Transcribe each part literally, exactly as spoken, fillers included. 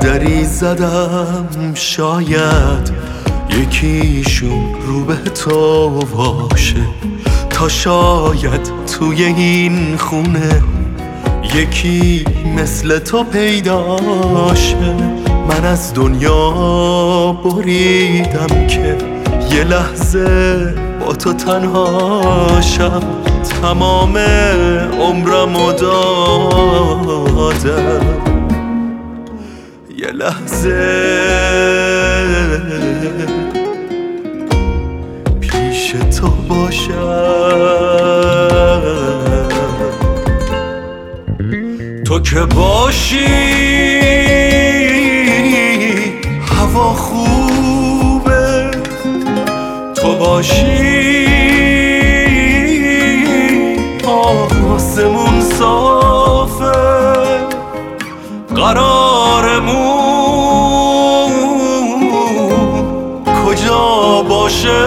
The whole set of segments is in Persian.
دری زدم شاید یکیشون رو به تو باشه، تا شاید توی این خونه یکی مثل تو پیداشه. من از دنیا بریدم که یه لحظه با تو تنهاشم، تمام عمرمو دادم یه لحظه پیش تو باشم. تو که باشی هوا خوبه، تو باشی آسمون صافه، قرارمون کجا باشه،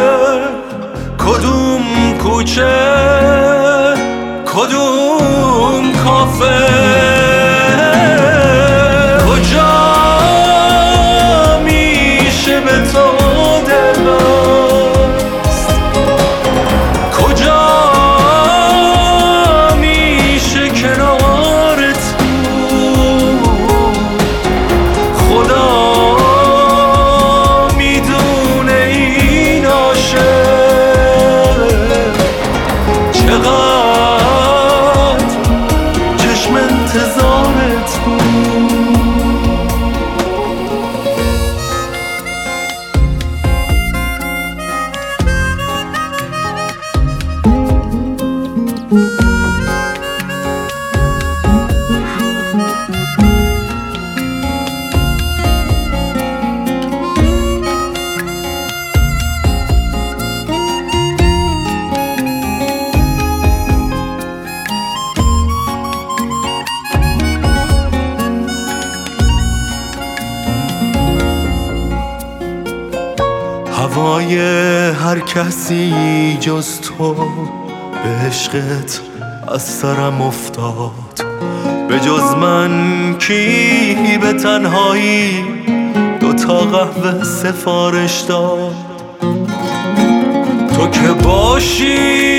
کدوم کوچه کدوم کافه، کجا میشه به تو دل بست، کجا میشه کنارت بود. خدا میدونه این عاشق چقدر چشم انتظارت بود. هوای هر کسی جز تو به عشقت از سرم افتاد، به جز من کی به تنهایی دوتا قهوه سفارش داد. تو که باشی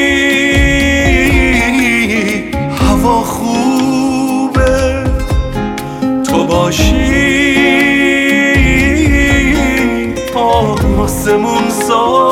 هوا خوبه، تو باشی آسمون صاف،